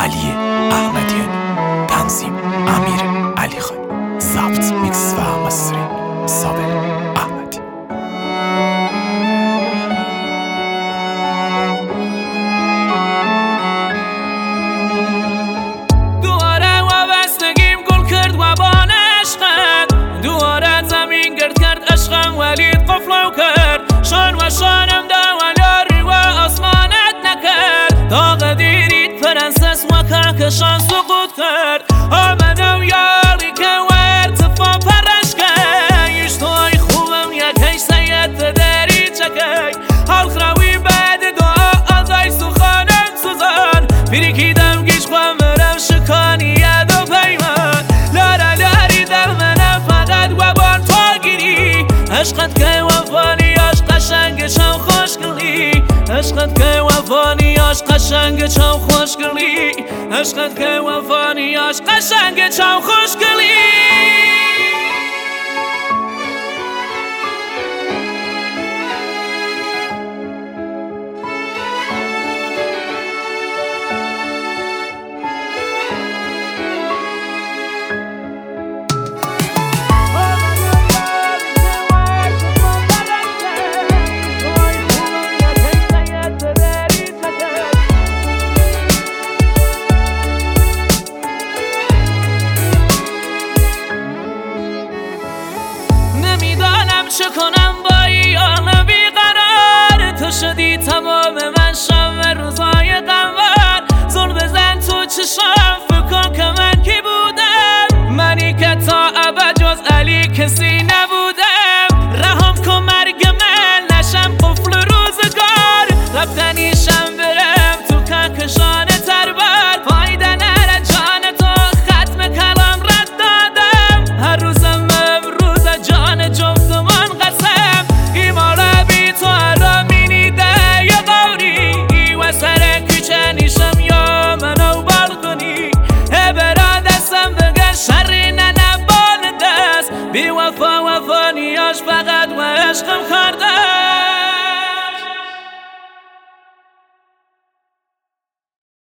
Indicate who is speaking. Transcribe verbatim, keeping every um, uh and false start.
Speaker 1: علی احمدیان، تنظیم امیر علی خانی، ضبط میکس و مسترینگ صابر احمدی.
Speaker 2: دواره وابستگیم گل کرد و بان عشقت، دواره زمین گرد کرد عشقم ولید قفلو کرد، شان و شانم دوالیاری و آسمانت نکرد، داغ دیرید پرنسس و کهکشان سقوط کرد، آمدم یاری که و ارتفاع پرش کرد، ایش توی خوبم یکی سید داری چکی، حال خراوی بعد دعا آزای سخانم سوزان، پیریکیدم گیش خواه مرم شکانی ید و پیمان، لارا لاری در منم فقط و بان تو گیری، عشقت که وفانیاش قشنگ چم خوشگلی، عشقت که وفانیاش قشنگ چم خوشگلی، عشقت که وفانیاش قشنگ چم خوشگلی. نمیدانم چه کنم با ایان بیقرار، تو شدی تمام من شب روزای قمر، زل بزن تو چشم فکر کن که من کی بودم، منی که تا ابد جز علی کسی نبودم، رحم کن مرگ من نشم قفل روزگار، رفتنیشم برم تو کهکشان تربر، فایده نره جان تو ختم کلام رد دادم، هر روزم امروز جان جفتمان قسم، ایمالا بی تو آرامینی ده یا قوری، و سر کوچه نیشم یا منو بال کنی، برا دستم بگن شری ننبال دست، بی وفا وفانیاش فقط و عشقم کرده.